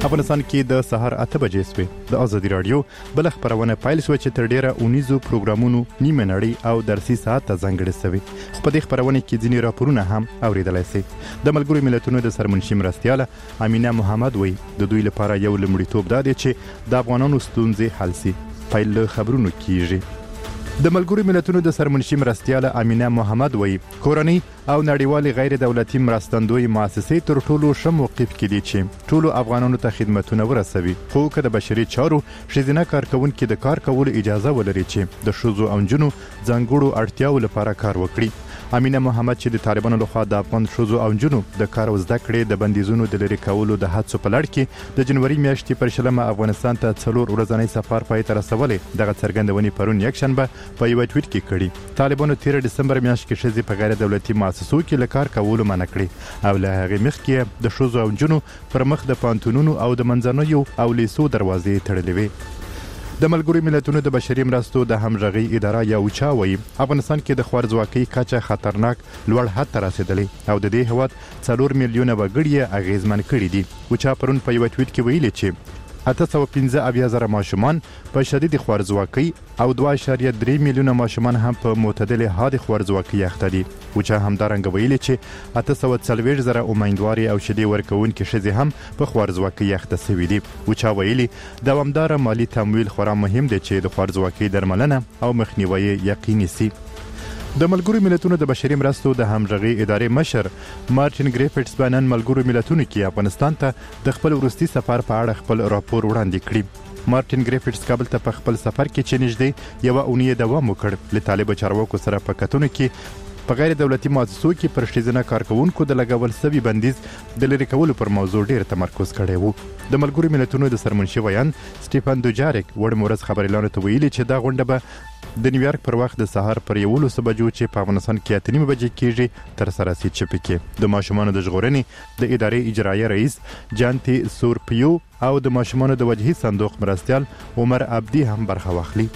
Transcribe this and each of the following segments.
افغانستان کې د سهار 8 بجې سوې د ازادي رادیو بل خبرونه پایل شو چې تر ډیره 19 پروګرامونو نیمه نړۍ او درسي ساعت ته ځانګړي شوی. خو په دې خبرونه کې ځینې راپورونه هم اوریدلای شي. د ملګرو ملتونو د سرمنشي مرستیاله امینه محمد وایي د دوی لپاره یو لومړیتوب دا دی چې د افغانانو ستونزې حل شي. پایل خبرونه کیږي. د ملګرو ملتونو د سرمنشي مرستیاله امینه محمد وایي کورنۍ او نړیوالې غیر دولتي مرستندوی مؤسسې تر ټولو ښه موقف کې دي چې ټولو افغانانو ته خدمتونه ورسوي، خو که د بشري چارو ښځینه کارکوونکي د کار کولو اجازه ولري چې د ښځو او نجونو ځانګړو اړتیاو لپاره کار وکړي. امینه محمد چې د طالبانو لخوا د افغان ښځو او نجونو د کار او زده کړې د بندیزونو د لرې کولو د هڅو په لړ کې د جنوري میاشتې پر 20 افغانستان ته 4 ورځنی سفر پای ته رسولې دغه څرګندونې پرون یکشنبه په یو ټویټ کې کړي. طالبانو 13 دسمبر میاشت کې ښځې په غیر دولتي مؤسسو کې له کار کولو منع کړي او له هغې مخکې د ښځو او نجونو پر مخ د پانتونونو او د منځنیو او لیسو دروازې تړلې وې. د ملګرو ملتونو د بشري مرستو د همغږي اداره یا اوچا وایي افغانستان کې د خوارځواکۍ کچه خطرناک لوړ حد ته رسیدلې او د دې هیواد 4 میلیونه وګړي اغیزمن کړي دي. اوچا پرون په یو ټویټ کې ویلي چې 815,000 ماشومان په شدید خوارځواکۍ او 2.3 میلیونه ماشومان هم په معتدل حد خوارځواکۍ اخته دي. اوچا همدارنګه ویلي چې 840,000 امیندوارې او شیدې ورکوونکې ښځې هم په خوارځواکۍ اخته شوي دي. اوچا ویلي دوامداره مالی تمویل خورا مهم دی چې د خوارځواکۍ درملنه او مخنیوي یقیني شي. د ملګرو ملتونو د بشري مرستو د همغږي ادارې مشر مارټین ګریفټس په نن ملګرو ملتونو کې افغانستان ته د خپل وروستي سفر په اړه خپل راپور وړاندې کړی. مارټین ګریفټس کابل ته په خپل سفر کې چې نږدې یوه اونۍ دوام وکړ له طالب چارواکو سره په کتنو کې په غیر دولتي مؤسسو کې پر ښځینه کارکوونکو د لګول شوي بندیز د لرې کولو پر موضوع ډیر تمرکز کړی وو. د ملګرو ملتونو د سرمنشي ویان سټیفن دوجاریک وړ مورز خبريالانو ته ویلي چې دا غونډه به د نیویارک پر وخت د سهار پر 11 بجو چې په افغانستان کې 8 بجې کېږي تر سره سي چې پکې د ماشومانو د ژغورنې د ادارې اجرایي رئیس جانتي سورپیو او د ماشومانو د وجهي صندوق مرستیال عمر عبدي هم برخه واخلي.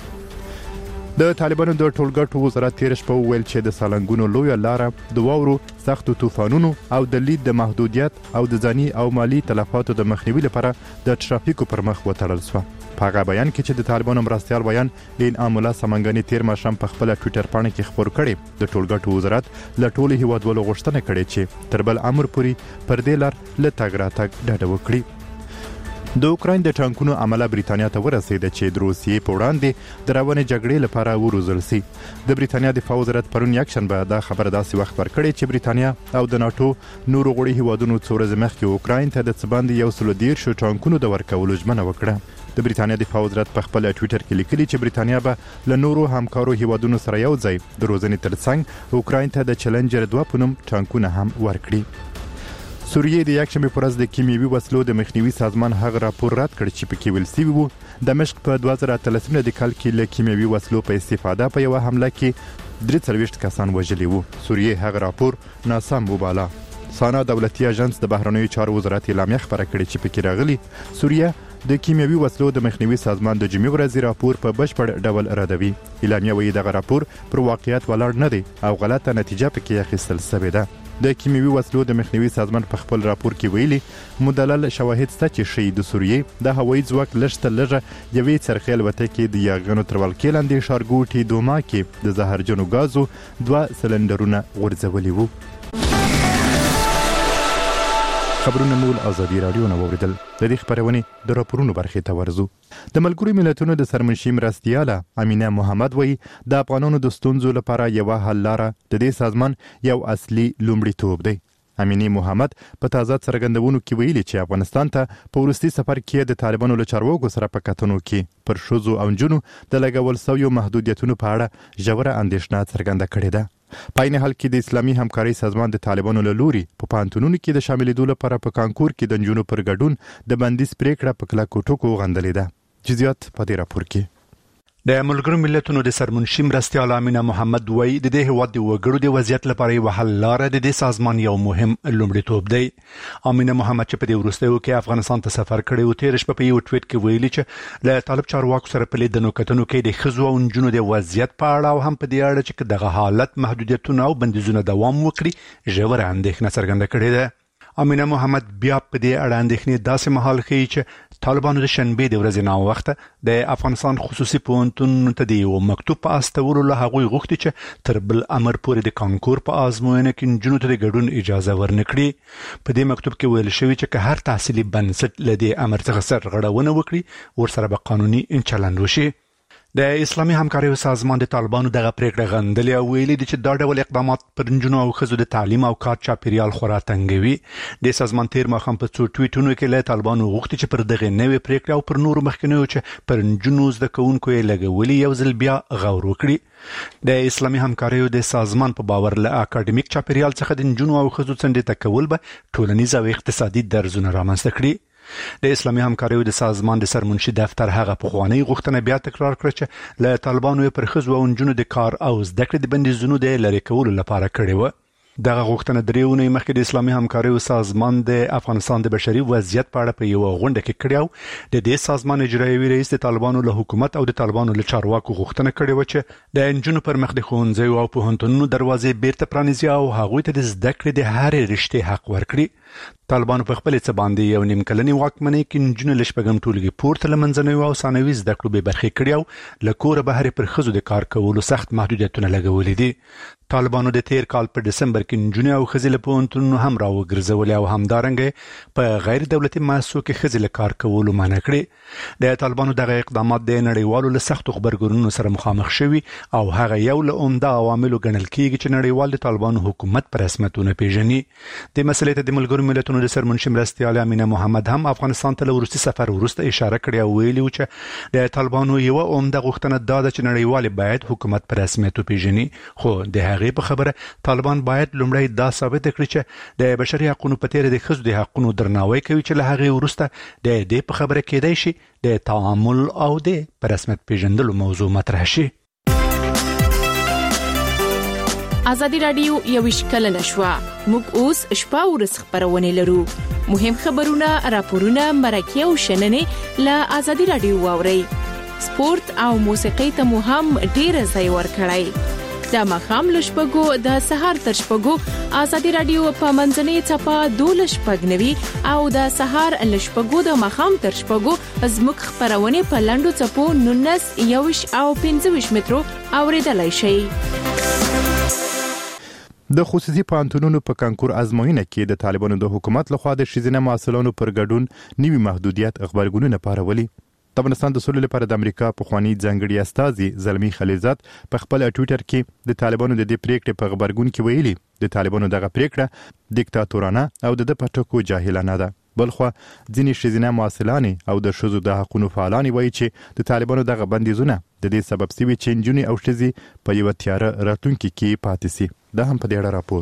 د طالبانو د ټولګټو وزارت تیر شپه وویل چې د سالنګونو لویه لاره د واورو سختو طوفانونو او د لید د محدودیت او د ځاني او مالی تلفاتو د مخنیوي لپاره د ترافیکو پر مخ وتړل شوه. په هغه بیان کې چې د طالبانو مرستیال بیان انعام الله سمنګاني تیر ماښام په خپل ټویټر پاڼه کې خبر کړي د ټولګټو وزارت له ټولو هیوادوالو غوښتنه کړې چې تر بل امر پورې پر دې لار له تګ راتګ ډډه وکړي. د اوکراین د ټانکونو عمله بریتانیا ته ورسېده چې د روسیې په وړاندې د روانې جګړې لپاره وروزل شي. د بریتانیا دفاع وزارت پرون یکشنبه دا خبر داسې وخت ورکړی چې بریتانیا او د ناتو نورو غړي هیوادونو څو ورځې مخکې اوکراین ته د څه باندې 113 ټانکونو د ورکولو ژمنه وکړه. د بریتانیا دفاع وزارت په خپل ټویټر کې لیکلي چې بریتانیا به له نورو همکارو هیوادونو سره یو ځای د روزنې ترڅنګ اوکراین ته د چلنجر 2 په نوم ټانکونه هم ورکړي. سوریې د یکشنبې په ورځ د کیمیاوي وسلو د مخنیوي سازمان هغه راپور رد کړ چې پکې ویل شوي وو دمشق په 2013 کال کې له کیمیاوي وسلو په استفاده په یوه حمله کې 43 کسان وژلي وو. سوریې هغه راپور ناسم وباله. سانا دولتي اژانس د بهرنیو چارو وزارت اعلامیه خبره کړې چې پکې راغلي سوریه د کیمیاوي وسلو د مخنیوي سازمان د جمعې ورځې راپور په بشپړ ډول ردوي. اعلامیه وایي دغه راپور پر واقعیت ولاړ نه دی او غلطه نتیجه پکې اخیستل شوې ده. د کیمیاوي وسلو د مخنیوي سازمان په خپل راپور کې ویلي مدلل شواهد شته چې ښیي د سوریې د هوایي ځواک لږ تر لږه یوې څرخي الوتکې د یاغیانو تر ولکې لاندې ښارګوټي دوما کې د زهرجنو ګازو 2 سلنډرونه غورځولي وو. خبرونه مول ازادي رادیو نه واوریدل. د دې خبرونې د راپورونو برخې ته ورځو. د ملګرو ملتونو د سرمنشي مرستیاله امینه محمد وایي د افغانانو د ستونزو لپاره یوه حل لاره د دې سازمان یو اصلي لومړیتوب دی. امینه محمد په تازه څرګندونو کې ویلي چې افغانستان ته په وروستي سفر کې د طالبانو له چارواکو سره په کتنو کې پر ښځو او نجونو د لګول شویو محدودیتونو په اړه ژوره اندېښنه څرګنده کړې ده. په عین حال کې د اسلامي همکارۍ سازمان د طالبانو له لوري په پوهنتونونو کې د شاملېدو لپاره په کانکور کې د نجونو پر ګډون د بندیز پریکړه په کلکو ټکو غندلې ده. جزئیات په دې راپور کې. د ملګرو ملتونو د سرمنشي مرستیال امینه محمد وایي د دې هیواد د وګړو د وضعیت لپاره یو حل لاره د دې سازمان یو مهم لومړیتوب دی. امینه محمد چې په دې وروستیو کې افغانستان ته سفر کړی و تیر شپه په یو ټویټ کې ویلي چې له طالب چارواکو سره په لیدنو کتنو کې د ښځو او نجونو د وضعیت په اړه او هم په دې اړه چې دغه حالت محدودیتونه او بندیزونه دوام وکړي ژوره اندېښنه څرګنده کړې ده. امینه محمد بیا په دې اړه اندېښنې داسې مهال ښیي چې طالبانو د شنبې د ورځې ناوخته د افغانستان خصوصي پوهنتون ته د یو مکتوب په استولو له هغوی غوښتي چې تر بل امر پورې د کانکور په ازموینه کې نجونو ته د ګډون اجازه ورنکړي. په دې مکتوب کې ویل شوی چې که هر تحصیلي بنسټ له دې امر څخه سرغړونه وکړي ورسره به قانوني چلند وشي. د اسلامي همکاریو سازمان د طالبانو دغه پریکړه غندلې او ویلي دي چې دا ډول اقدامات پر نجونو او ښځو د تعلیم او کار چاپیریال خورا تنګوي. د سازمان تیر ماښام په څو ټویټونو کې له طالبانو غوښتي چې پر دغه نوې پریکړه او پر نورو مخکنیو چې پر نجونو زده کوونکو یې لګولي یو ځل بیا غور وکړي. د اسلامي همکاریو د سازمان په باور له اکاډمیک چاپیریال څخه د نجونو او ښځو څنډې ته کول به ټولنیز او اقتصادي درزونه رامنځته کړي. د اسلامي همکاریو د سازمان د سرمنشي دفتر هغه پخوانی غوښتنه بیا تکرار کړه چې له طالبانو پر ښځو او نجونو د کار او زده کړې د بندیزونو د لرې کولو لپاره کړې و. دغه غوښتنه درې اونۍ مخکې د اسلامي همکاریو سازمان د افغانستان د بشري وضعیت په اړه په یو غونډه کې کړې او د دې سازمان اجرایوي رئیس د طالبانو له حکومت او د طالبانو له چارواکو غوښتنه کړې و چې د نجونو پر مخ د ښوونځیو او پوهنتونونو دروازې بیرته پرانیزي او هغوی ته د زده کړې د هرې رشتې حق ورکړي. طالبانو په خپل څه باندې یو نیم کلنی واکمنۍ کې نجونې له شپږم ټولګي پورته له منځنیو او ثانوي زده کړو بې برخې کړي او له کوره بهر پر ښځو د کار کولو سخت محدودیتونه لګولي دي. طالبانو د تیر کال په ډسمبر کې نجونې او ښځې له پوهنتونونو هم راوګرځولې او همدارنګه په غیر دولتي مؤسسو کې ښځې له کار کولو منع کړي. د طالبانو دغه اقدامات د نړیوالو له سختو خبرګونونو سره مخامخ شوي او هغه یو له عمده عواملو ګڼل کېږي چې نړیوال د طالبانو حکومت پر رسمیتونه پیژني. د مسلې ته د ملګرو ملتونو د سرمنشي مرستیال امینه محمد هم افغانستان ته له وروستي سفر وروسته اشاره کړې او ویلي و چې د طالبانو یو عمده غوښتنه دا ده چې نړیوال باید حکومت پر رسمیت وپیژني. خو د هغې په خبره طالبان باید لومړی دا ثابت کړي چې د بشري حقوقو په تیر د ښځو د حقوقو درناوی کوي چې له هغې وروسته د دې په خبره کېدای شي د تعامل او د پر رسمیت پیژندلو موضوع مطرح شي. ازادي رادیو یو کلنه شوه. موږ اوس شپه ورځ خبرونه لرو. مهم خبرونه، راپورونه، مرکه او شننې له ازادي رادیو واوري. سپورت او موسیقي ته مو هم ډیر ځای ورکړئ. د مخام لشپګو د سهار تر شپګو ازادي رادیو په منځنۍ چپا 12:90 او د سهار لشپګو د مخام تر شپګو زموږ خبرونه په لاندو چپو 19 او 25 مترو اوریدلای شئ. د خصوصي پوهنتونونو په کانکور ازموینه کې د طالبانو د حکومت لخوا د ښځینه محصلانو پر ګډون نوي محدودیت خبرګونونه پارولي. د افغانستان د سولې لپاره د امریکا پخوانی ځانګړي استازي زلمی خلیلزاد په خپل ټویټر کې د طالبانو د دې پریکړې په خبرګون کې ویلي د طالبانو دغه پریکړه دیکتاتورانه او د پټکو جاهلانه ده. بلخو ځینې ښځینه محصلانې او د ښځو د حقوقو فعالان وایي چې د طالبانو دغه بندیزونه د دې سبب سوي چې نجونې او ښځې په یو تیاره راتلونکي کې پاتې سي. ده هم په دې اړه راپور.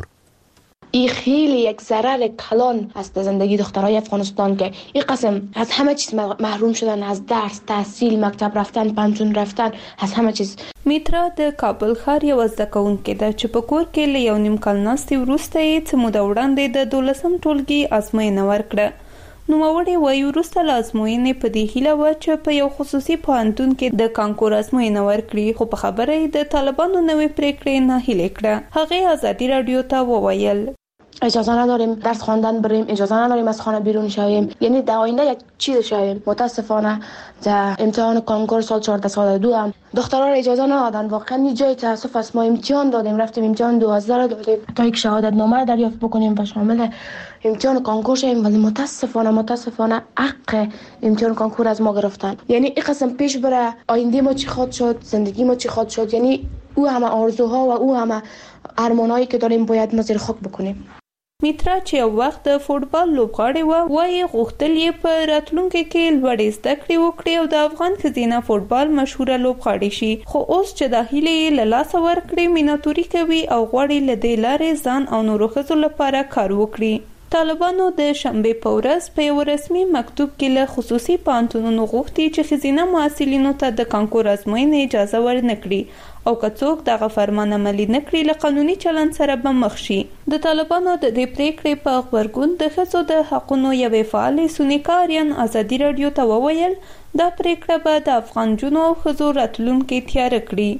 این خیلی یک ضرر کلان است به زندگی دخترای افغانستان که این قسم از همه چیز محروم شدن، از درس، تحصیل، مکتب رفتن، پنجون رفتن، از همه چیز. میترا د کابل ښار یو زده کوونکې ده چې په کور کې له یو نیم کال ناستې وروسته یې څه موده وړاندې د 12م ټولګي ازموینه ورکړه. نوموړې وایي وروسته له ازموینې په دې هیله وه چې په یو خصوصي پوهنتون کې د کانکور ازموینه ورکړي، خو په خبره یې د طالبانو نوې پریکړې ناهیلې کړه. هغې ازادي رادیو ته وویل اجازه نداریم درس خواندن بریم، اجازه نداریم از خانه بیرون شویم، یعنی در آینده یک چیز شویم. متاسفانه در امتحان کانکور سال 14 سال 2 هم دخترها را اجازه ندادن. واقعا یه جای تاسف است. ما امتحان دادیم، رفتیم امتحان 2000 دادیم تا یک شهادت نامه دریافت بکنیم و شامل امتحان کانکور شویم، ولی متاسفانه حق امتحان کانکور از ما گرفتن. یعنی این قسم پیش بره آینده ما چی خواهد شد، زندگی ما چی خواهد شد، یعنی او همه آرزوها و او همه ارمانایی که داریم باید ما زیر خاک بکنیم. میترا چې یو وخت د فوټبال لوبغاړې وه، وایي غوښتل یې په راتلونکي کې لوړې زده کړې وکړي او د افغان ښځینه فوټبال مشهوره لوبغاړې شي، خو اوس چې دا هیلې یې له لاسه ورکړې میناتوري کوي او غواړي له دې لارې ځان او نورو ښځو لپاره کار وکړي. طالبانو د شنبې په ورځ په یو رسمي مکتوب کې له خصوصي پوهنتونونو غوښتي چې ښځینه محصلینو ته د کانکور ازموینې اجازه ورنکړي او که څوک دغه فرمان عملي نه کړي له قانوني چلند سره به مخ شي. د طالبانو د دې پریکړې په خبرګون د ښځو د حقوقو یوې فعالې سونیکا آریان ازادي رادیو ته وویل دا پریکړه به د افغان جنو او ښځو راتلونکي تیاره کړي.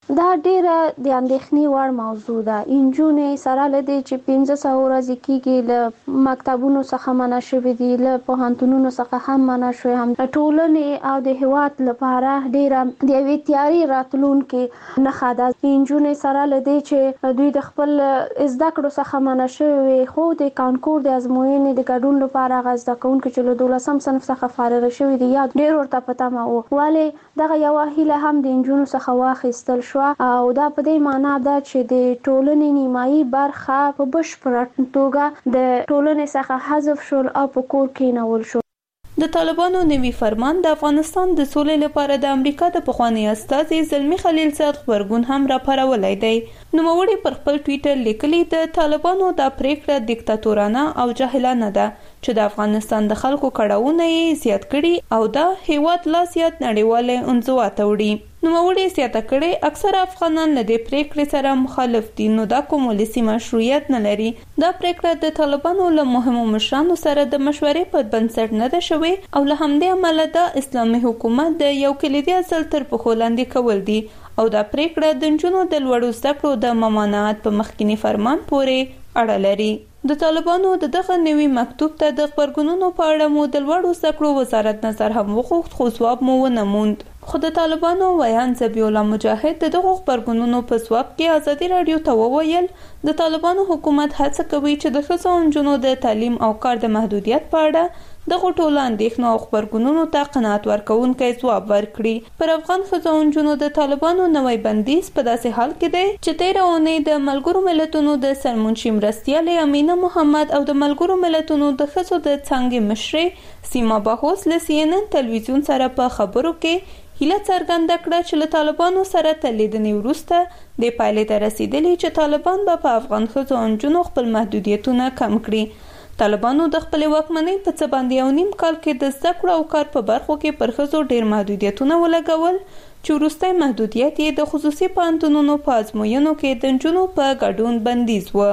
دا ډیره د اندېښنې وړ موضوع ده. انجونې سره لدی چې 1500 ورځې کېږي له مکتبونو څخه منع شوي دي، له پوهنتونونو څخه هم منع شوي، هم ټولنې او د هیواد لپاره ډیره د یوې تیاري راتلونکي نښه ده. انجونې سره لدی چې دوی د خپل زده کړو څخه منع شوي، خو د کانکور د ازموینې د ګډون لپاره هغه زده کوونکي چې له 12م صنف څخه فارغ شوي دي یا ډیر ورته په تمه وو، ولې دغه یوه هیله هم د انجونو څخه واخیستل شو او دا په دې معنا ده چې د ټولنې نیمایي برخه په بشپړه توګه د ټولنې څخه حذف شول او په کور کېنول شو. د طالبانو نوي فرمان د افغانستان د سولې لپاره د امریکا د پخوانی استازي زلمی خلیل زاد خبرګون هم راپارولی دی. نوموړي پر خپل ټویټر لیکلي د طالبانو دا پریکړه دیکتاتورانه او جاهلانه ده چې د افغانستان د خلکو کړهونه یې زیات کړي او دا هیواد لا زیات نړیواله انزوا ته وړي. نوموړي زیاته کړي اکثره افغانان له دې پریکړې سره مخالف دي، نو دا کوم ولسي مشروعیت نه لري. دا پریکړه د طالبانو له مهمو مشرانو سره د مشورې په بنسټ نه ده شوې او له همدې امله د اسلامي حکومت د یو کلیدي اصل تر پښو لاندې کول دي او دا پریکړه د نجونو د لوړو زده کړو د ممانعت په مخکینی فرمان پورې اړه لري. د طالبانو د دغه نوي مکتوب ته د خبرګونونو په اړه مو د لوړو زده کړو وزارت نظر هم وغوښت، خو ځواب مو ونه موند. خو د طالبانو ویان ذبیح الله مجاهد د دغه خبرګونونو په ځواب کې ازادي رادیو ته وویل د طالبانو حکومت هڅه کوي چې د ښځو او نجونو د تعلیم او کار د محدودیت په اړه دغه ټولو اندېښنو او خبرګونونو ته قناعت ورکوونکی ځواب ورکړي. پر افغان ښځو او نجونو د طالبانو نوی بندیز په داسې حال کې دی چې تېره اونۍ د ملګرو ملتونو د سرمنشي مرستیالې امینه محمد او د ملګرو ملتونو د ښځو د څانګې مشرې سیما باهوس له CNN تلویزیون سره په خبرو کې هیله څرګنده کړه چې له طالبانو سره تر لیدنې وروسته دې پایلې ته رسیدلي چې طالبان به په افغان ښځو او نجونو خپل محدودیتونه کم کړي. طالبانو د خپلې واکمنۍ په څه باندې یو نیم کال کې د زده کړو او کار په برخو کې پر ښځو ډېر محدودیتونه ولګول چې وروستی محدودیت یې د خصوصي پوهنتونونو په ازموینو کې د نجونو په ګډون بندیز و.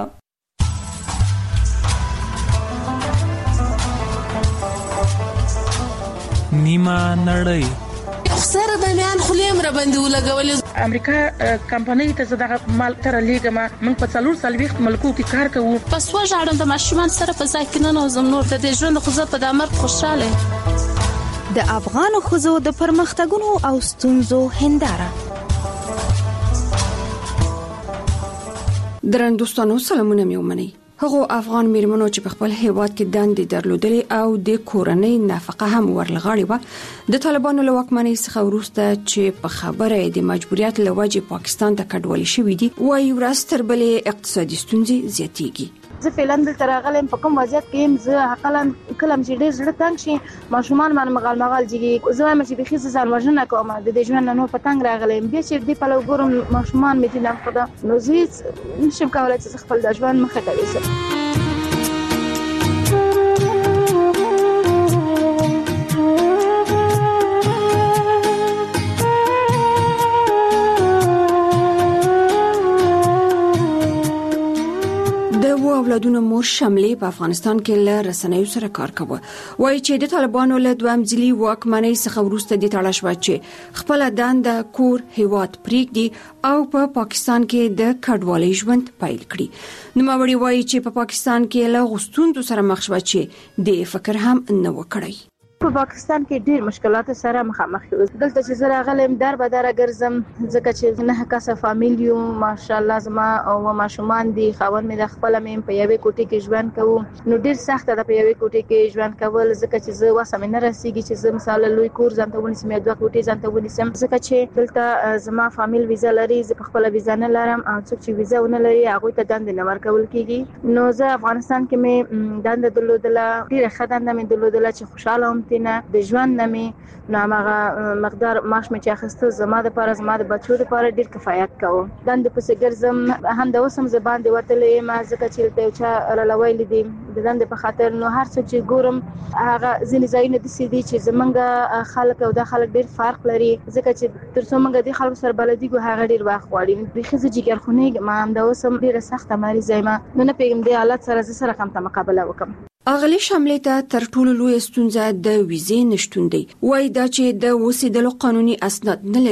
نیمه نړۍ سره د میان خلیم را باندې ولګولې. امریکا کمپنۍ ته زړه مال تر لیګم من په 440 ملکو کې کار کوو. پس وژاړم د ماشومان سره په ځای کې نه نوزم نور د ژوند خو زه په دمر خوشاله. د افغان خزو د پرمختګونو او ستونزو هنداره. درنوستانو سلامونه میومنئ. هغه افغان میرمنو چې په خپل هیواد کې دندې درلودلې او د کورنۍ نفقه هم ورلغړې و، د طالبانو له واکمنۍ څخه وروسته چې په خبره د مجبوریت له وجې پاکستان ته کډوالي شوې دي، وايي ورځ تر بلې اقتصادي ستونزې زیاتېږي. زه فعلا دلته راغلم په کوم وضعیت کې يم، زه حقلا کلم چې ډېر زړه تنګ شي ماشومان باندې مغال جګي، زه وایم چې بخي ځان وژنه کوم د دې ژوند نو په تنګ راغلم، بیا چې دې په لور ګورم ماشومان مې دي نه خدا نو زه نشم کولای چې خپل د ژوند مخه ته وسم. اولادونو مور شملې په افغانستان کې له رسنیو سره کار کوي، وایي چې د طالبانو له دویم ځلي واکمنۍ څخه وروسته د تړل شو چې خپل دنده کور هیواد پریږدي او په پاکستان کې د کډوالۍ ژوند پیل کړي. نوموړي وایي چې په پاکستان کې له غوښتونکو سره مخ شو چې د فکر هم نه وکړي. په پاکستان کې ډېر مشکلات سره مخامخ یو. دلته چې زه راغلم در به در ګرځم ځکه چې نه کاسه فامیل یو ماشاءالله زما او ماشومان دي، خاوند مې د خپل مې په یوې کوټې کې ژوند کوو، نو ډېر سخت ده په یوې کوټې کې ژوند کول ځکه چې زه واسه مې نه رسیږي چې زه مثلا لوی کور ځان ته ونیسم یا دوه کوټې ځان ته ونیسم، ځکه چې دلته زما فامیل ویزا لري، زه په خپل ویزا نه لرم او څوک چې ویزا ونه لري هغه ته دند نه ورکول کیږي. نو زه افغانستان کې مې دند درلودله، ډېر ښه دند مې درلودله چې خوشاله وم تنه د ژوند نمې نو هغه مقدار معاش مې چې اخیسته زما د لپاره زما د بچو لپاره ډیر کفایت کوي. دند پسې ګرځم هم د اوسم زبان دی وتلې ما ځکه چې ته چا رلوي لیدي د دند په خاطر نو هر څه چې ګورم هغه ځینې ځایونه د سې دي چې زمونږ خلک او د خلک ډیر فرق لري ځکه چې تر څو موږ د خلکو سره بلدیګو هغه ډیر وخت غواړي. د خزه جګر خونې ما هم د اوسم ډیر سخت مریض یم نو نه پیګم د حالت سره سره کوم ته مقابله وکم. اغلی شملې ته تر ټولو لوی ستونزه د ویزې نشټون دی. وای دا چې د اوسېدلو قانوني اسناد نه لري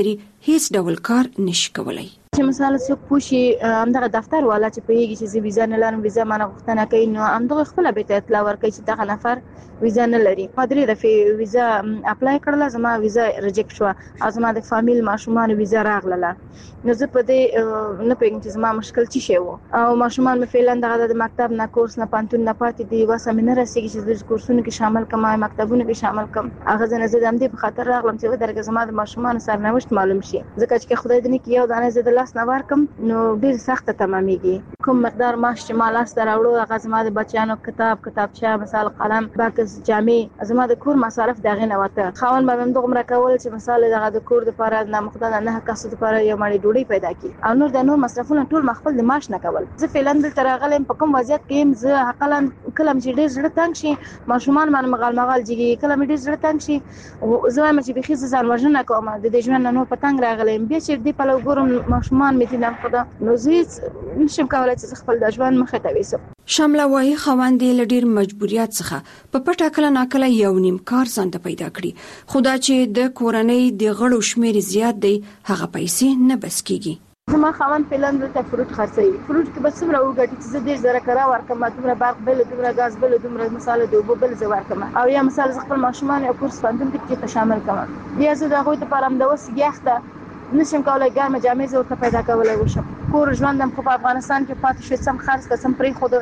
هیڅ ډول کار نشي کولای. چې مثلا څوک پوښي همدغه دفتر والا چې پیږي چې ویزا نه لرم ویزا مانه غوښتنه کوي نو همدغه خپل به اطلاع ورکړي چې دغه نفر ویزا نه لري. مدري د ویزا اپلای کړل زما ویزا ریجیکټ شو او زما د فامیل ماشومان ویزا راغله نو زه په دې نه پېږم چې زما مشکل څه شی وو او ماشومان مې فعلا د مکتب نه کورس نه پانتون نه پاتې دي واسه مې نه رسېږي چې د کورسونو کې شامل کم مکتبونو کې شامل کم هغه زنه زه د دې په خاطر راغلم چې درګه زما د ماشومان سرنوشت معلوم شي ځکه چې خدای دې نه کې یو دانه زه د لاس نه ورکم نو ډیر سخت تمامېږي کوم مقدار معاش چې مال است راوړو هغه زما د بچیانو کتابچه مثال قلم باکس جامې زما د کور مصارف دغه نه وته خاون به هم دغه مرکول چې مثال دغه د کور د لپاره نه مقدار نه کسو د لپاره یو مړی ډوډۍ پیدا کی او نور د نور مصرفونه ټول مخفل د معاش نه کول. زه فعلا د ترغلم په کوم وضعیت کې زه حقلا کلم چې ډیر زړه تنګ شي ماشومان من مغال جګي کلم ډیر زړه تنګ شي زه وایم چې بخي ځان وژنه کوم د دې ژوند نو په تنګ راغلم بیا چې دې په لګورم ماشومان مې دي نه خدا نو زه نشم کولای چې خپل د ژوند مخه ته وېسم. شامله وايي خوندې لډیر مجبوریت څخه په پټه کله ناکله یو نیم کار ځان ته پیدا کړي خدا چې د کورنۍ د غړو شمیر زیات دی هغه پیسې نه بس کیږي. زما خوان پلان ورته فروټ خرڅي فروټ کې بس څومره وګټي چې زه ډیر زره کرا ورکم دومره برق بل دومره غاز بل دومره مثال د وبو بل زه ورکم او یا مثال خپل ماشومان او کورس فاندون کې شامل کوم بیا زه دغه ته پرم د وسګیخته نشم کولای ګرمه جامې زه ورته پیدا کولای وشم. کور ژوندم خو په افغانستان کې پاتې شو سم خرڅ قسم پرې خود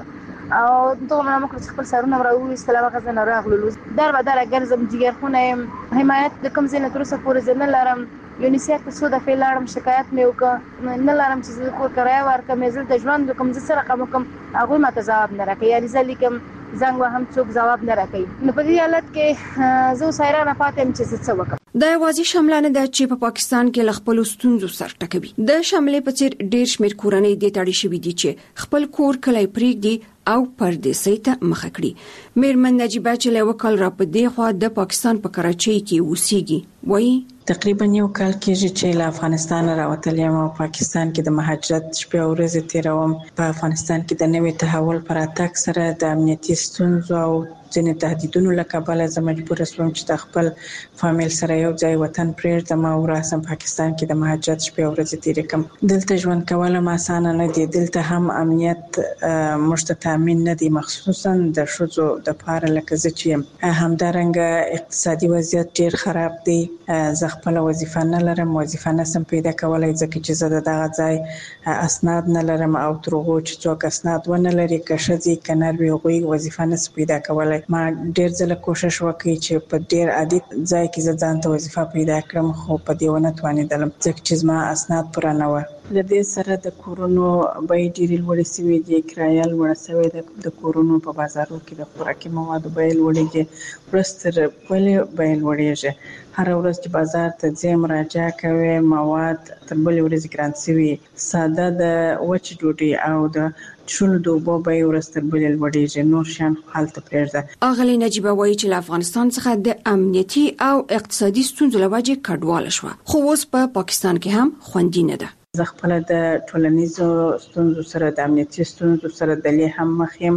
او دغه ما مخ خپل سرونه راوي استلام غزن راغلو در به در ګرځم جګرخونه حمایت د کوم زینت تر څو پورې زنه لرم یونیسف ته سودا فعلارم شکایت مې وکړ نه لرم چې کور کرای ورکم زه د ژوند کوم زه سره کوم هغه ماته جواب نه راکړي یا رسالې کوم زنګ وهم څوک جواب نه راکړي نو په دې حالت کې زه سایرانه پاتم چې څه وکړم. د یوازې شمله نه ده چې په پاکستان کې خپل ستونزو سر ټکوي د شملې په څیر ډیر شمیر کورنۍ د تاړي شوې دي چې خپل کور کلی پریږدي او پردیسۍ ته مخه کړي. میرمن نجیبه چې له وکال را په دی خو د پاکستان په کراچۍ کې اوسېږي وایي تقریبا یو کال کېږي چې له افغانستان راوتلې یم او پاکستان کې د مهاجرت شپې او ورځې تیروم. په افغانستان کې د نوې تحول پر اتاک سره د امنیتي ستونزو او ځینې تهدیدونو له کبله زه مجبور شوم چې د خپل فامیل سره یو ځای وطن پرېږدم او راسم پاکستان کې د مهاجرت شپې او ورځې تیرې کړم. دلته ژوند کول هم اسانه نه دي. دلته هم امنیت موږ ته تامین نه دي مخصوصا د ښځو دپاره لکه زه چې یم. همدارنګه اقتصادي وضعیت ډیر خراب دی. زه خپل وظیفه نه لرم وظیفه نسم پیدا کولای ځکه چې زه دغه ځای اسناد نه لرم او تر هغو چې څوک اسناد ونه لري که ښځې که نر وي هغوی وظیفه نسي پیدا کولای. ما ډیر ځله کوشش وکړی چې په ډیر عادي ځای کې زه ځان ته وظیفه پیدا کړم خو په دې ونه توانېدلم ځکه چې زما اسناد پوره نه وو. د دې سره د کورونو بیې ډېرې لوړې شوې دي کرایه لوړه شوې ده د کورونو په بازارو کې د خوراکي موادو بیې لوړېږي ورځ تر بلې بیې لوړېږي. هر ورځ چې بازار ته ځې مراجعه کوې مواد تر بلې ورځې ګران شوي. ساده د وچې ډوډۍ او د شلو د اوبو بیې ورځ تر بلې لوړېږي. نور شیان هلته پرېږده. اغلې نجیبه وایي چې له افغانستان څخه د امنیتي او اقتصادي ستونزو له وجې کډواله شوه خو اوس په پاکستان کې هم خوندي نه ده. زه خپل د ټولنیزو ستونزو سره د امنیتي ستونزو سره د لې هم مخ یم.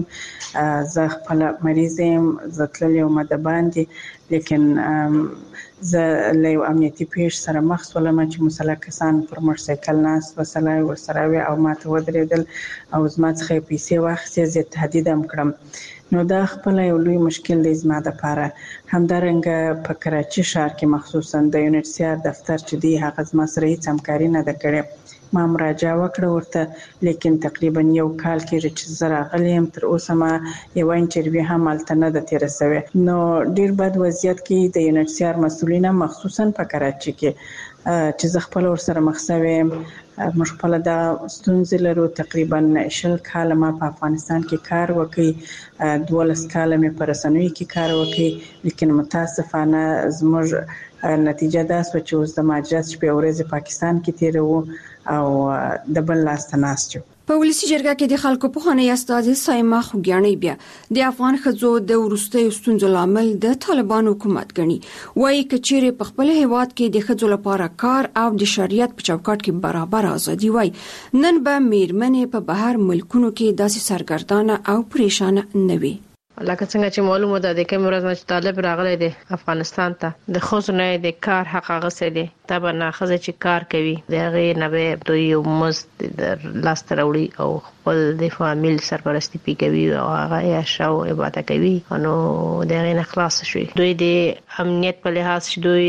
زه خپل مریض یم زه تللی یم د باندې لیکن زه له یو امنیتي پیښ سره مخ شولم چې مسلح کسان پر موټرسایکل ناست وسله ورسره وي او ما ته ودرېدل او زما څخه یې پیسې واخیستې زه تهدید هم کړم نو دا خپل یو لوی مشکل دی زما دپاره. همدارنګه په کراچي ښار کې مخصوصا د یونیسیار دفتر چې دی هغه زما سره هیڅ همکاري نه ده کړې. ما مراجعه وکړه ورته لیکن تقریبا یو کال کېږي چې زه راغلی یم تر اوسه ما یوه انټرویو هم هلته نه ده تېره شوې. نو ډېر بد وضعیت کې د یونیسیار مسؤلین مخصوصا په کراچي کې چې زه خپل ورسره مخ شوې یم. موږ خپله دا ستونزې لرو. تقریبا 20 کاله ما په افغانستان کې کار وکړ 12 کاله مې په رسنیو کې کار وکړ لیکن متاسفانه زموږ نتیجه دا شوه چې اوس د مهاجرت شپې ورځې پاکستان کې تېروو او د بل لاس ته ناست یو. په ولسی جرګه کې د خلکو پوهنې استاد سایما خوګیانې بیا د افغان ښځو د وروستیو ستونزو لامل د طالبان حکومت ګڼي. وایي که چیرې په خپل هیواد کې د ښځو لپاره کار او د شریعت په چوکاټ کې برابر ازادي وای نن به میرمنې په بهر ملکونو کې داسې سرګردانه او پریشانه نه وي. لکه څنګه چې معلومه ده د کوم ورځ نه طالب راغلی دی افغانستان ته د خو نه د کار حق غسه دی طبعا خزه چې کار کوي دغه نه به دوی یو مست لاس تروړي او خپل د فامیل سرپرستی کوي او هغه یا شاو عبادت کوي نو دغه نه خلاص شوي دوی د امنیت په لحاظ دوی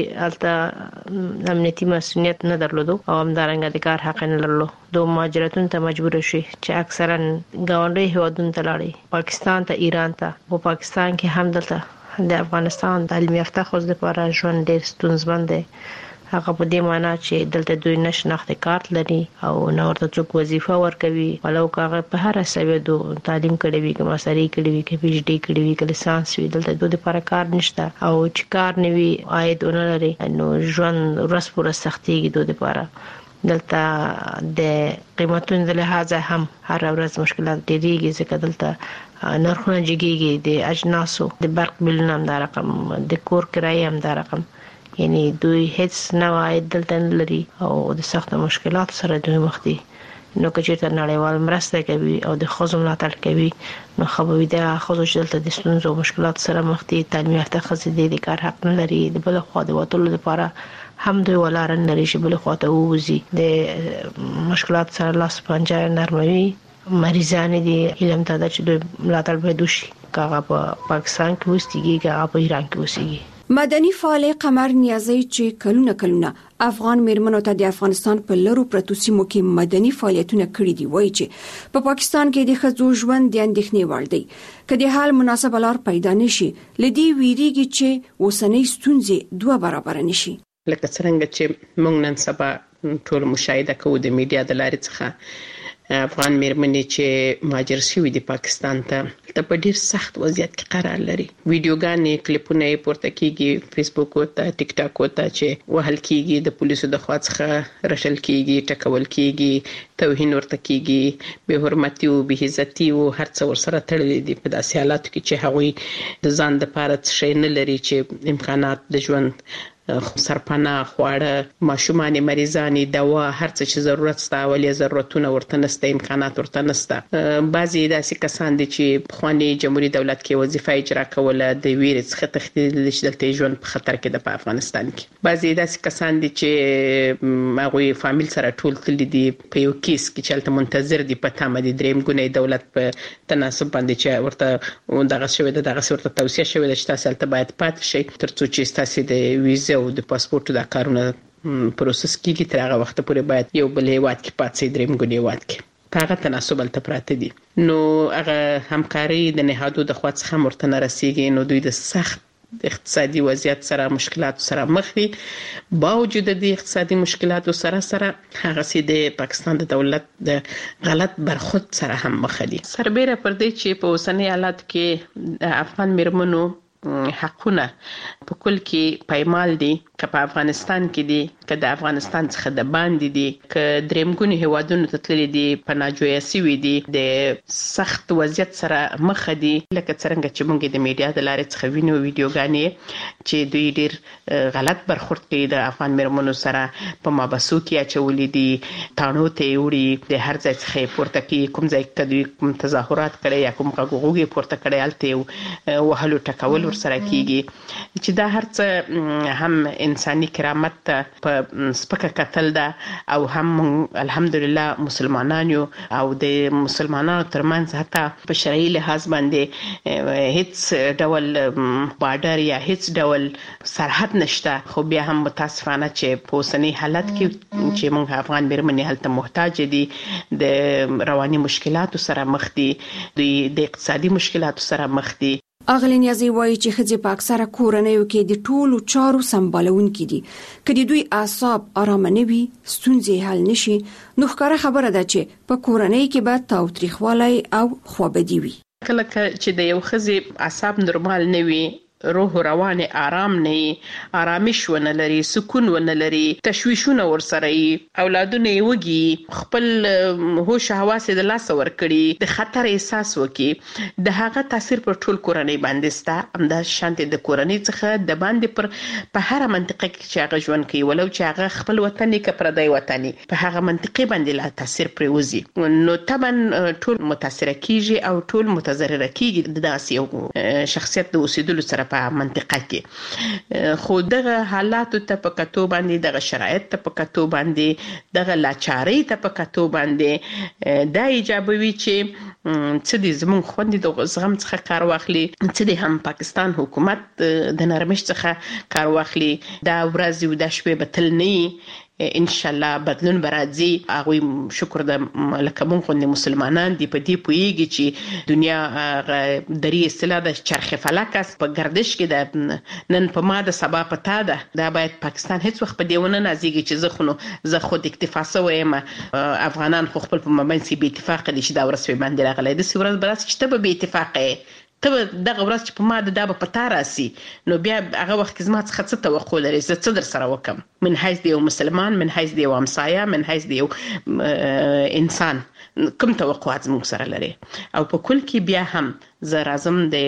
البته امنیتي مسؤلیت نه درلودو او همدارنګه د کار حق نه لرلو دوی مهاجرتون ته مجبور شي چې اکثرا ګاونډي هیوادونو ته لاړي پاکستان ته ایران ته په پاکستان کې هم دلته د افغانستان د علمي یافته خو د لپاره ژوند ډېر ستونزمن دی هغه په دې معنی چې دلته دوی نشناخت کارت لري او نو ورته څوک وظیفه ورکوي ولو کاغه په هر سوي دو تعلیم کړي وي کوم سري کړي وي کې پی ایچ ډي کړي وي کې لیسانس وي دلته دوی لپاره کار نشته او چې کار نوي عاید ونه لري نو ژوند ورسپوره سختيږي دوی لپاره دلته د قیمتونو د لحاظه هم هر ورځ مشکلات ډېریږي ځکه دلته نرخونه جګیږي د اجناسو د برق بلونه هم دا رقم د کور کرایه هم دا رقم یعنی دوی هیڅ نه عاید دلته لري او د سخت مشکلات سره دوی مخ دي نو کچېرته نړیوال مرسته کوي او د خزو ملاتړ کوي نو خبرې دا خزو چې دلته د ستونزو او مشکلات سره مخ دي تعلیم یافته خزې د کار حق نه لري د بل خو د وټولو لپاره هم دوی ولارن لري چې بل خو ته ووزي د مشکلات سره لاس پنجه نرموي مریضان دي علم ته چې دوی ملاتړ به دوشي کاغه په پاکستان کې وستيږي کاغه په ایران کې وستيږي مدني فعال قمر نیازی چې کلونه افغان میرمنو ته د افغانستان په لرو پرتو سیمو کې مدني فعالیتونه کړي دي وایي چې په پاکستان کې د ښځو ژوند د اندېښنې وړ دی کله حال مناسب لار پیدا نشي لدی ویریږي چې اوسنۍ ستونزې دوه برابر نشي لکه څنګه چې موږ نن سبا ټول مشاهده کوو د میډیا د لارې څخه افغان میرمنې چې مهاجر شوي دي پاکستان ته په ډیر سخت وضعیت کې قرار لري ویډیوګانې کلیپونه پورته کیږي فیسبوک او ټیک ټاک او ته چې وهل کیږي د پولیسو د خوا څخه رشل کیږي ټکول کیږي توهین ورته کیږي به حرمتي او به عزتي او هر څه ورسره تړلي دي په داسې حالاتو کې چې هغوی د ځان د پاره څه نه لري چې امکانات د ژوند سرپناه خواړه ماشومان مریضان دوا هر څه چې ضرورت ستا ولې ضرورتونه ورته نسته امکانات ورته نسته بعضي داسې کسان دي چې خواني جمهوریت دولت کې وظیفه اجرا کوله د ویرې څخه تخدید چې دلته ژوند په خطر کې د افغانستان کې بعضي داسې کسان دي چې هغه فامیل سره ټول تللی دي په یو کیس کې چې البته منتظر دي په تامه دي دریم ګونې دولت په تناسب باندې چې ورته دغه شوی دغه ورته توصیه شوی چې تاسو البته باید پات شي ترڅو چې تاسو د ویزه او د پاسپورت د کارونه پروسس کیږي تر هغه وخت پورې باید یو بل هیواد کې پاتې دریم ګونې هیواد کې هغه تناسب البته پراته دي نو هغه همکاري د نهادو د خوا څخه مرتنه رسیږي نو دوی د سخت اقتصادي وضعیت سره مشکلات سره مخ دي باوجود د اقتصادي مشکلات سره هغه سي د پاکستان د دولت د غلط برخورد سره هم مخ دي سربېره پر دې چې په اوسنۍ حالت کې افغان میرمنو حقونه په کل کې پایمال دي که په افغانستان کې دي که د افغانستان څخه د باندې دي که درېمګونی هیوادونو ته تللي دي په ناجوړه سوي دي د سخت وضعیت سره مخ دي لکه څنګه چې موږ د میډیا د لارې څخه وینو ویډیوګانې چې دوی ډېر غلط برخورد کوي د افغان میرمنو سره په مابسو کې اچولې دي تاڼو ته وړي د هر ځای څخه پورته کوي کوم ځای کې دوی کوم تظاهرات کړي یا کوم غوغي پورته کړي الته وهلو ټکول سره کیږي چې دا هر څه هم انساني کرامت ته په سپکه کتل ده او هم الحمدلله مسلمانان یو او د مسلمانانو ترمنځ حتی په شرعي لحاظ باندې هیڅ ډول بارډر یا هیڅ ډول سرحد نشته خو بیا هم متاسفانه چې په اوسنۍ حالت کې چې موږ افغان میرمنې هلته محتاج دي د رواني مشکلاتو سره مخ دي د اقتصادي مشکلاتو سره مخ دي اغلی نیازی وایي چې ښځې په اکثره کورنیو کې د ټولو چارو سمبالونکي دي که د دوی اعصاب آرام نه وي ستونزې حل نشي نو ښکاره خبره ده چې په کورنۍ کې به تاوتریخوالی او خوابدي وي کله چې د یو ښځې اعصاب نورمال نه وي روح روان آرام نه، آرامش ونه لري، سکون ونه لري، تشویشونه ورسره وي، اولادونه یې وږي، خپل هوش حواس د لاس ورکړي، د خطر احساس وکړي، د هغه تاثیر پر ټول کورنۍ باندې ستا. همدا شانتي د کورنۍ څخه د باندې په هر منطقه کې چې هغه ژوند کوي، ولو چې هغه خپل وطن کې پردی وطن په هغه منطقه باندې لا تاثیر پروزي، نو طبعا ټول متاثر کیږي او ټول متضرر کیږي د داسې یو شخصیت د اوسېدلو سره په منطقه کې. خو دغه حالات ته په کتو باندې، دغه شرایط ته په کتو باندې، دغه لاچاري ته په کتو باندې دا ایجابوي چې څه دې زموږ خوندې د زغم څخه کار واخلي، څه دې هم پاکستان حکومت د نرمش څخه کار واخلي. دا ورځ او دا شپې به تل نه ان شاء الله بدلون برازي. هغه شکر د لکه مونږ غوندي مسلمانان دی په دې پويږي چې دنیا درې اصطلاح د چرخ فلکس په گردش کې د نن په ما د سبا پتا ده. دا باید پاکستان هیڅ وخت په دیونه نازيږي چې زه خود اکتفا سویم. افغانان خو خپل په مابین کې به اتفاق دي چې دا ورسې باندې راغلي د سورز براس چې ته به اتفاقه ته دغه ورځ چې په ما د به پتا راسي، نو بیا هغه وخت کې زما څخه څه توقع لري، زه څه در سره وکم من حیث د یو مسلمان، من حیث د یو همسایه، من حیث د یو انسان، کوم توقعات زموږ سره لري. او په کل کې بیا هم زه راځم د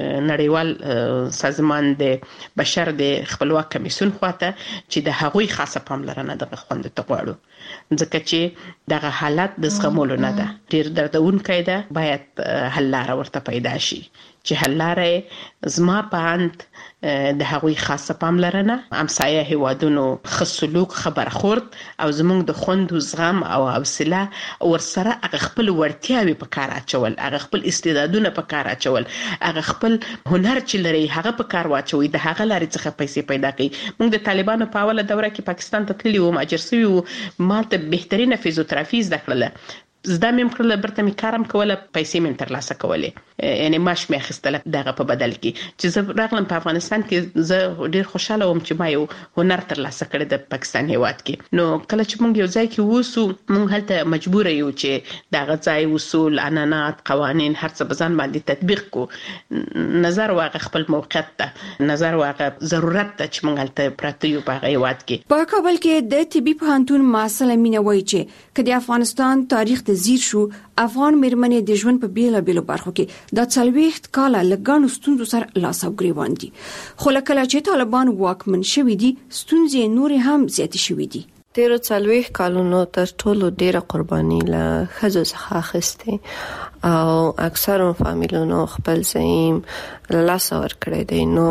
نړیوال سازمان د بشر د خپلواک کمیسیون خواته چې د هغوی خاصه پاملرنه دغه خوند ته غواړو، ځکه چې دغه حالت د زغمولو نه ده، ډیر دردونکی ده. باید حل لاره ورته پیدا شي چې حل لاره زما په اند د هغوی خاصه پاملرنه، همسایه هیوادونو ښه سلوک، ښه برخورد او زموږ د خوندو زغم او حوصله ورسره هغه خپل وړتیاوې په کار اچول، هغه خپل استعدادونه په کار اچول، هغه خپل هنر چې لري هغه په کار واچوي، د هغه لارې څخه پیسې پیدا کړي. موږ د طالبانو په اوله دوره کې پاکستان ته تللی وم، اجر سوي وو، ما ته بهترینه فیزیوتراپي زده کړله، زده مې کړله، برته مې کارم کوله، پیسې مې ترلاسه کولې، یعنی معاش مې اخیستله دغه په بدل کې. چې زه راغلم په افغانستان کې، زه ډیر خوشاله وم چې ما یو هنر ترلاسه کړی د پاکستان هیواد کې. نو کله چې موږ یو ځای کې ووسو، موږ هلته مجبور یو چې دغه ځای اصول، عنعنات، قوانین هر څه بزن باندې تطبیق کو. نظر واغه خپل موقعیت ته نظر واغه ضرورت ته چې موږ هلته پراته یو په هیواد کې. په کابل کې د طبي پوهنتون محصل امینه وایي چې کله افغانستان تاریخ د زیر شو، افغان مېرمنې د ژوند په بیلابېلو برخو کې د 40 کاله لګانو ستونزو سره لاس او ګریوان دي. خو کله چې طالبان واکمن شوي دي، ستونزې نور هم زیاتې شوي دي. تیرو 40 کالونو تر ټولو ډیره قرباني له ښځو څخه اخیستې او اکثرو فامیلونو خپل زعیم له لاسه ورکړی دی. نو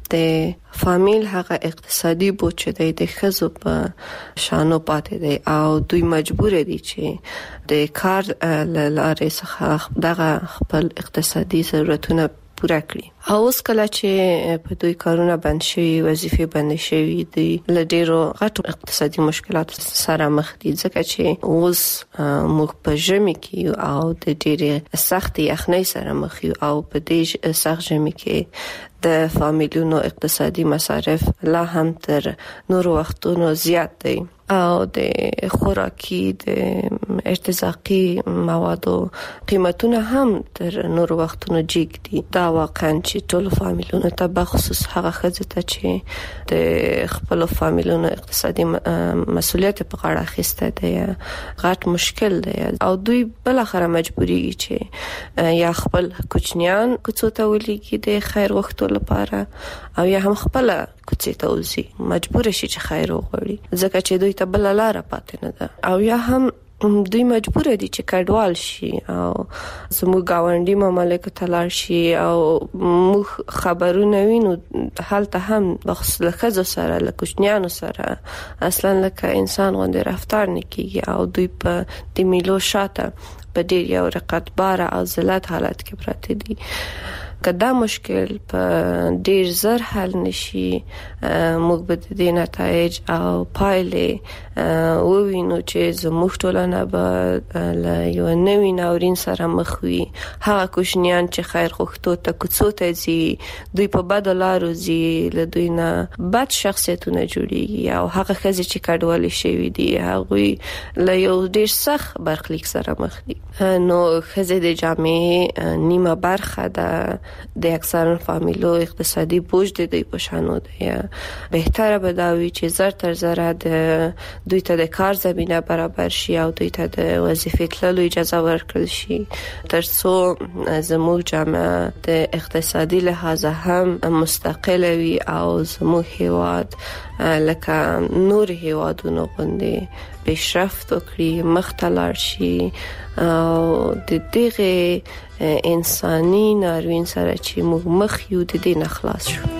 د فامیل هغه اقتصادي بوج دی د ښځو په شانو پاتې دی او دوی مجبور دي چې د کار له لارې څخه دغه خپل اقتصادي ضرورتونه پوره کړي. او اوس کله چې په دوی کارونه بند شوي، وظیفې بند شوي دي، له ډیرو غټو اقتصادي مشکلات سره مخ دي، ځکه چې اوس موږ په ژمي کې او د ډیرې سختې یخنۍ سره مخ یو او په دې سخت ژمي کې د فامیلونو اقتصادي مصارف لا هم تر نورو وختونو زیات دي او د خوراکي د ارتزاقي موادو قیمتونه هم تر نورو وختونو جګ دي. دا واقعا چې ټول فامیلونو ته بخصوص هغه ښځې ته چې د خپل فامیلونو اقتصادي مسؤلیت په غاړه اخیسته دی غټ مشکل دی او دوی بل اخره مجبوریږي چې یا خپل کوچنیان کوڅو ته ولېږي د خیر غوښتلو لپاره او یا هم خپل کوڅې ته وځي، مجبور شي چې خیر وغواړي ځکه چې دوی ته بل لار پاتې نه ده، او یا هم دوی مجبور دي چې کډوال شي او زموږ گاونډي مملکت ته لاړ شي او موږ خبرونه وینو حالته هم بخصوص لکه سره له کوچنیانو سره اصلا لکه انسان غوندې رفتار نه کیږي او دوی په د میلو شاته په ډیر یو رقتبار او ذلت حالت کې پراته دي. که دا مشکل په ډیر زر حل نشي، موږ به د دې نتایج او پایلې ووینو چې زموږ ټولنه به له یو نوي ناورین سره مخ وي. هغه کوچنیان چې خیر غوښتو ته کوڅو ته ځي، دوی په بدو لارو ځي، له دوی نه بد شخصیتونه جوړیږي او هغه ښځې چې کډوالې شوي دي هغوی له یو ډیر سخت برخلیک سره مخ دي. نو ښځې د جامعې نیمه برخه ده د اکثر فامیلو اقتصادي بوج د دوی په شانو دی. بهتره به دا وي چې زر تر زر د دوی ته د کار زمينه برابر شي او دوی ته د وظیفې تللو اجازه ورکړل شي ترڅو زموږ جامعه د اقتصادي لحاظ هم مستقل وي او زموږ هیواد لکه نور هیوادونو باندې پیشرفت وکړي، مخته لاړ شي او د دغه انساني ناورین سره چې موږ مخ یو د دې نه خلاص شو.